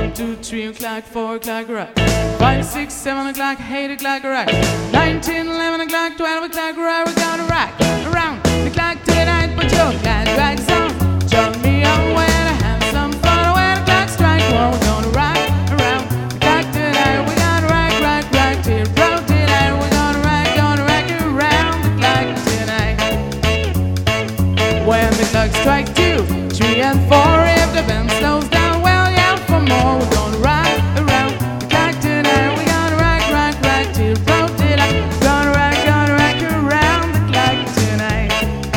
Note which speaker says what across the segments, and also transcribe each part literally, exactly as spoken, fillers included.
Speaker 1: One, two, three o'clock, four o'clock, right. Five, six, seven o'clock, eight o'clock, right. Nine, ten, eleven o'clock, twelve o'clock, right. We're gonna rock around the clock tonight, but your glad rags on. Tell me I'm way to have some fun when the clock strikes one. We're gonna rock around the clock tonight. We're gonna rock, rock, rock till broad daylight. We're gonna rock, gonna rock around the clock tonight. When the clock strikes two, three, and four, if the band slows down, well, yeah, for more. We're gonna rock around the clock tonight. We're gonna rock, rock, rock till broad daylight. We're gonna rock, gonna rock around the clock tonight.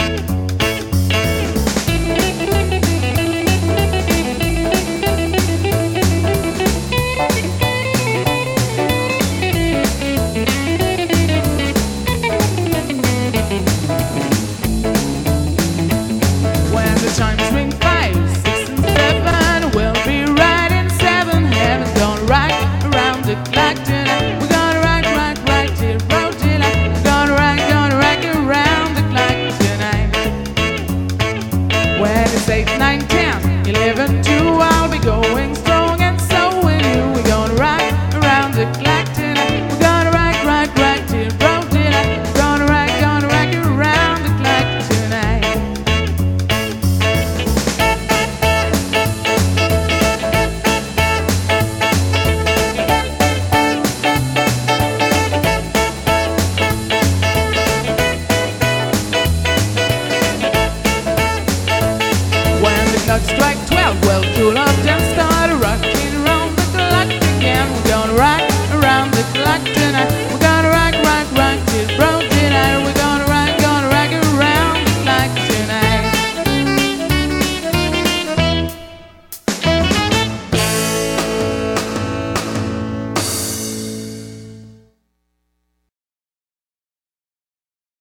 Speaker 1: When the chimes ring five, six, and seven, we'll be right in seven heaven. Gonna rock around the clock tonight. We're gonna rock, rock, rock till broad daylight. We're gonna rock, gonna rock around the clock tonight. When it's eight, nine, ten, eleven, two, I'll be going strong, and so will you. We're gonna rock around the clock tonight. We're gonna rock, rock, rock till broad daylight. We're gonna rock, gonna rock around the clock tonight. When the clock strikes twelve, well, cool on.